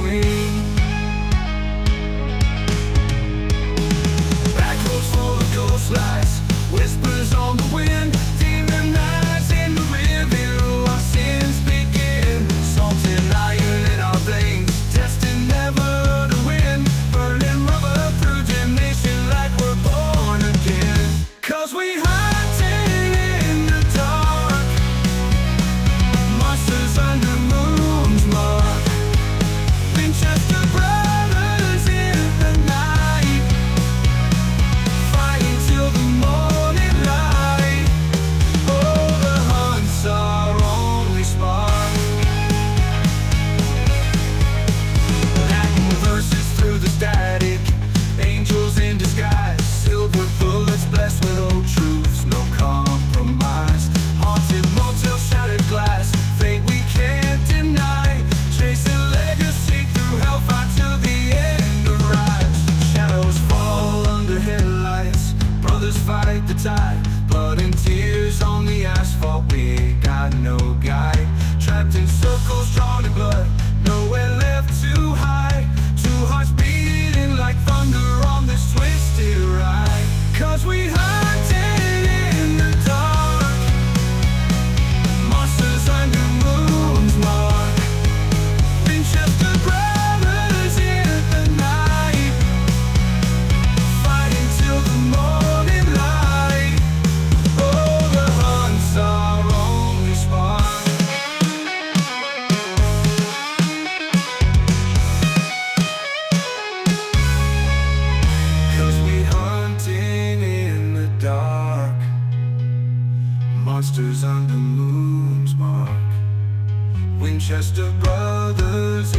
swing. Back roads full of ghost lights, whispers on the wind, demon eyes in the rearview. Our sins begin, salt and iron in our veins, destined never to win. Burning rubber through damnation like we're born again. 'Cause we hunting in the dark, monsters under moon's mark. Winchester brothers in the night, fighting till the morning light. Oh, the hunt's our only spark. Latin verses through the static, angels in disguise, silver bullets blessed with old truths, no compromise. Haunted motel, shattered glass, fate we can't deny. Chasing legacy through hellfire till the end arrives. Shadows fall under headlights, brothers fight the tide. Blood and tears on the asphalt, we ain't got no guide. Trapped in circles, drawn in blood, nowhere left to hide. Two hearts beating like thunder on this twisted ride. 'Cause we hunted in the dark, monsters under moon's mark. Winchester brothers in the night, fighting till the morning light. Oh, the hunt's our only spark. 'Cause we hunting in the dark, monsters under moon's mark. Winchester brothers